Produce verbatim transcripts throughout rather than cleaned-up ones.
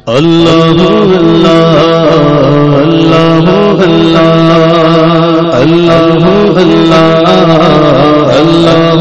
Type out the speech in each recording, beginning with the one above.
اللہ اللہ اللہ اللہ اللہ اللہ اللہ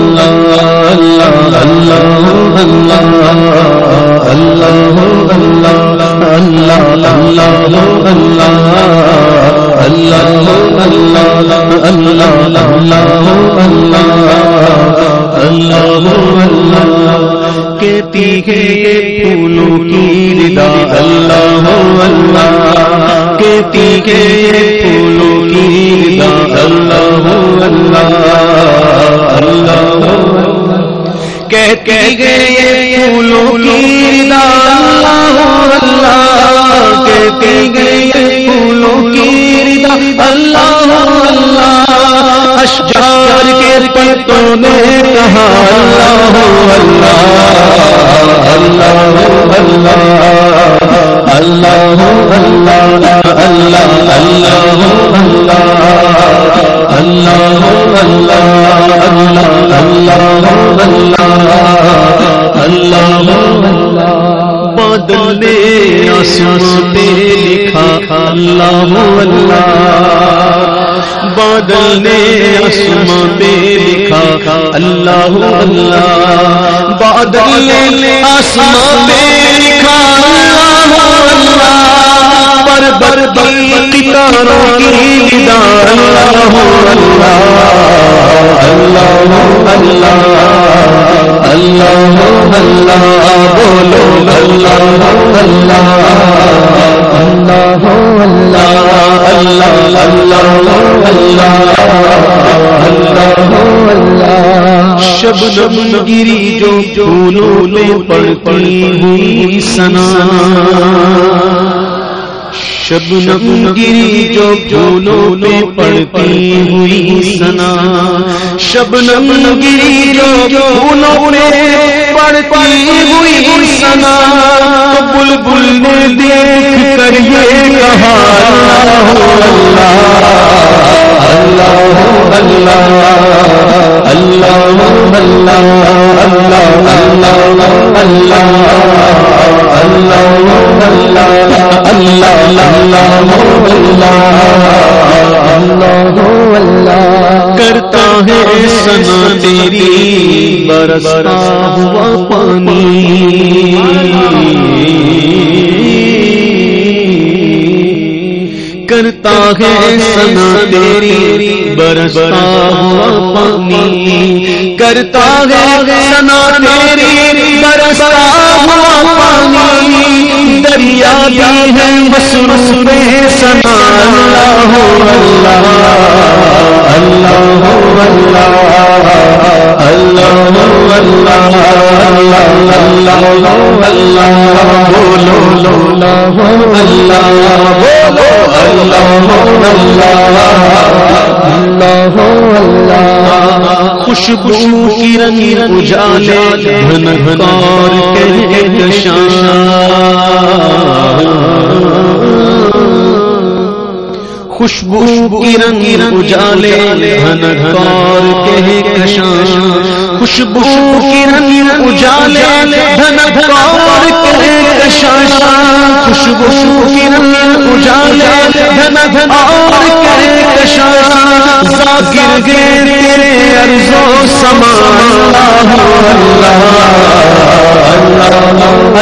کہتی ہے یہ پھولوں کی ردا اللہ اللہ کہتی ہے یہ پھولوں کی ردا اللہ اللہ اللہ کہتی ہے یہ پھولوں کی ردا اللہ اللہ کہتی ہے یہ پھولوں کی ردا اللہ اللہ اشجار کے پتوں نے کہا اللہ اللہ اللہ اللہ اللہ اللہ بادل نے آسمان پہ لکھا اللہ اللہ بادل نے آسمان پہ لکھا اللہ اللہ بادل نے آسمان پہ لکھا اللہ اللہ پر بربل قطاروں کی ندا اللہ اللہ اللہ اللہ اللہ بولو اللہ اللہ اللہ اللہ اللہ شبنم گری جو پھولوں میں پڑتی ہوئی سنا شبنم گری جو پھولوں میں پڑتی ہوئی سنا شبنم گری جو پھولوں میں پڑتی ہوئی سنا تو بلبل نے دیکھ کر یہ کہا اللہ اللہ اللہ کرتا ہے سنا تیری برستا ہوا پانی کرتا ہے سنا تیری برستا ہوا پانی کرتا ہے سنا تیری برستا ہوا پانی دریا بھی ہے مصروف سنا اللہ اللہ اللہ خوشبو کی رنگ اجالے گھنگھنار کے کشان خوشبو کی رنگ اجالے گھنگھنار کے کشان خوشبو کی رنگ اجالے گھنگھنار کے کشان خوشبو کی رنگ اجالے گھنگھنار کے کشان ذاکر گے تیرے عرض و سما اللہ اللہ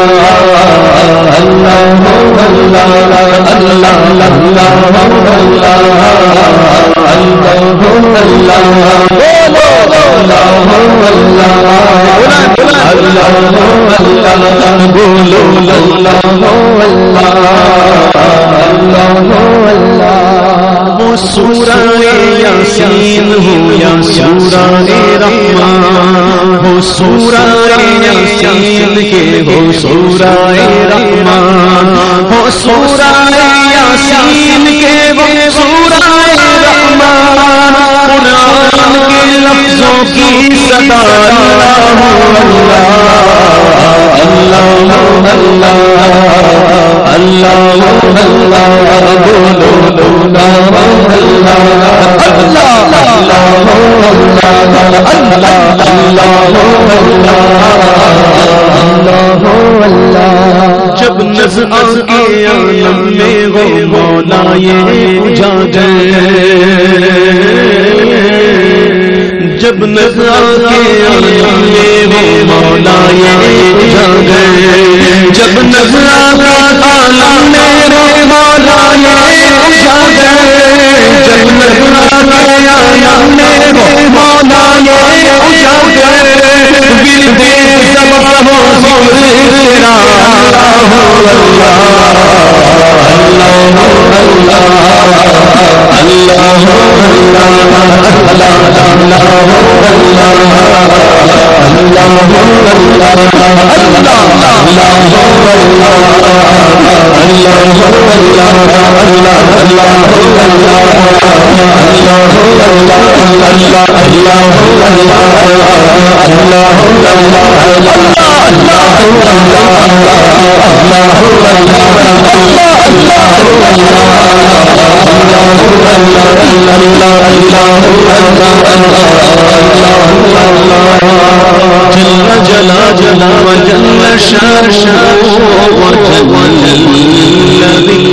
وہ سورہ یاسین ہو یا سورہ رحمان ہو سورہ یاسین کے ہو سورہ رحمان ہو سورہ یاسین کے ہو سورہ رحمان قرآن کے لفظوں کی صدا اللہ اللہ اللہ اللہ بولو جب نزع کے عالم میں وہ مولا یہ اجاگر، جب نزع کے عالم میں وہ مولا یہ اجاگر، جب نزع کا عالم میں وہ مولا یہ اجاگر، جب نزع کے عالم میں وہ مولا یہ اجاگر، ورد سب سب ذکرا جل جلا جلا وجل شانہ وجل الذی